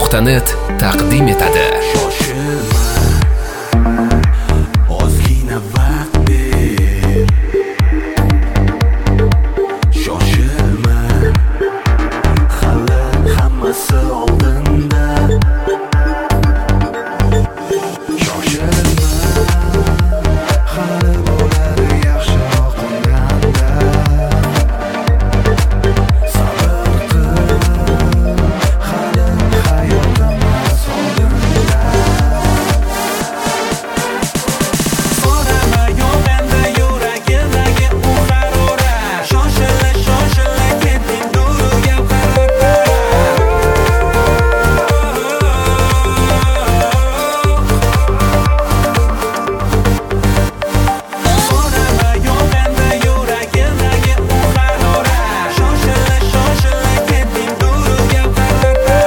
Xorazm.net taqdim etadi. Ozgina vaqt ber. Shoshilma, hali hammasi oldinda. Shoshilma, hali bo'lar yaxshiroq undanda. Sabr qil, hali hayotimiz oldinda. So'rama yo'g'anda yuragidagi u harorat. Shoshila, shoshila ketding duriga qarata. So'rama yo'g'anda yuragidagi u harorat. Shoshila, shoshila ketding duriga qarata.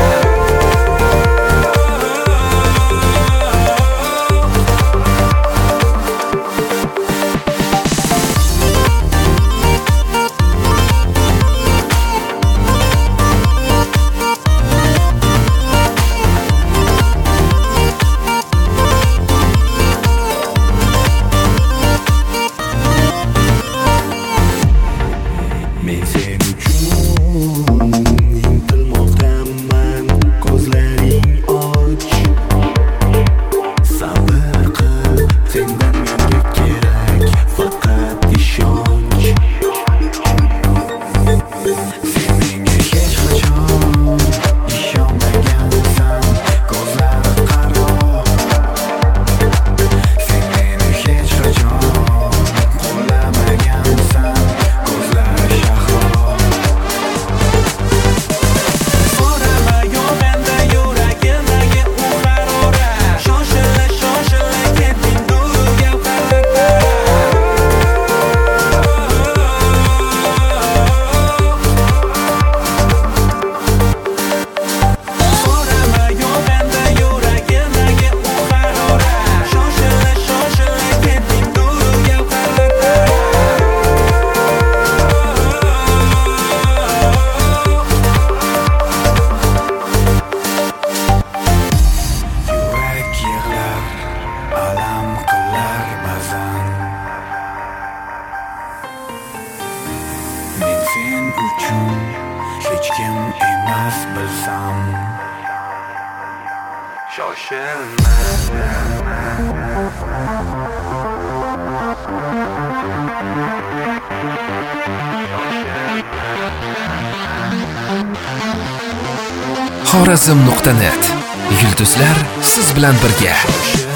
Men sen uchun intilmoqdaman, ko'zlaring och. Sabr qil, sendan menga kerak faqat ishonch. Sen menga hech qachon ishonmagansan, ko'zlari qaro. Sen meni hech qachon qo'llamagansan, ko'zlari shahro. So'rama yo'g'anda yuragidagi u harorat. Shoshila, shoshila ketding duriga qarata. So'rama yo'g'anda yuragidagi u harorat. Shoshila, shoshila ketding duriga qarata. Yurak yig'lar, alam qilar ba'zan. Men sen uchun hech kim emas bilsam. Shoshilma. Xorazm.net. Yulduzlar siz bilan birga.